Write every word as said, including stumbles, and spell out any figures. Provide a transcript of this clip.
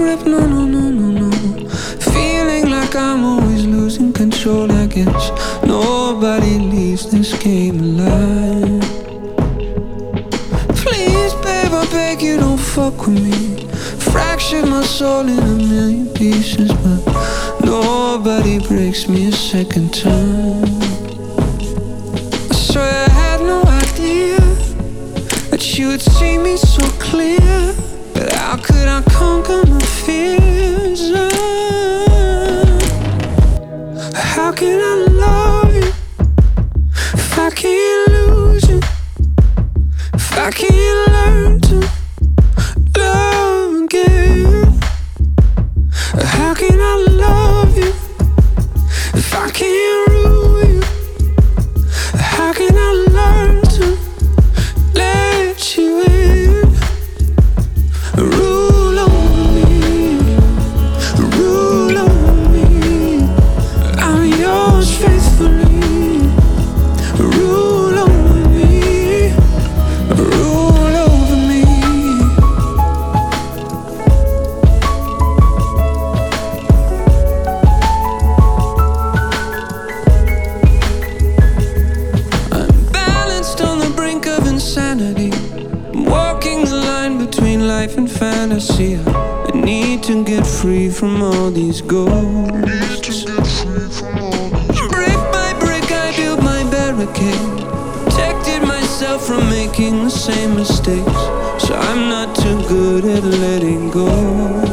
grip, no, no, no, no, no. Feeling like I'm always losing control, I guess. Nobody leaves this game alive. Please, babe, I beg you, don't fuck with me. Fractured my soul in a million pieces, but nobody breaks me a second time. I swear I had no idea that you would see me so clear. But how could I conquer my fears? How can I love you if I can't lose you? If I can't learn to love again? How can I love you if I can't rule you? How can I learn to let you in? Rule over me, rule over me. I'm yours faithfully. Rule over me, rule over me. I'm balanced on the brink of insanity. I'm walking the line between life and fantasy. I need to get free from all these ghosts. Brick by brick I built my barricade, protected myself from making the same mistakes. So I'm not too good at letting go.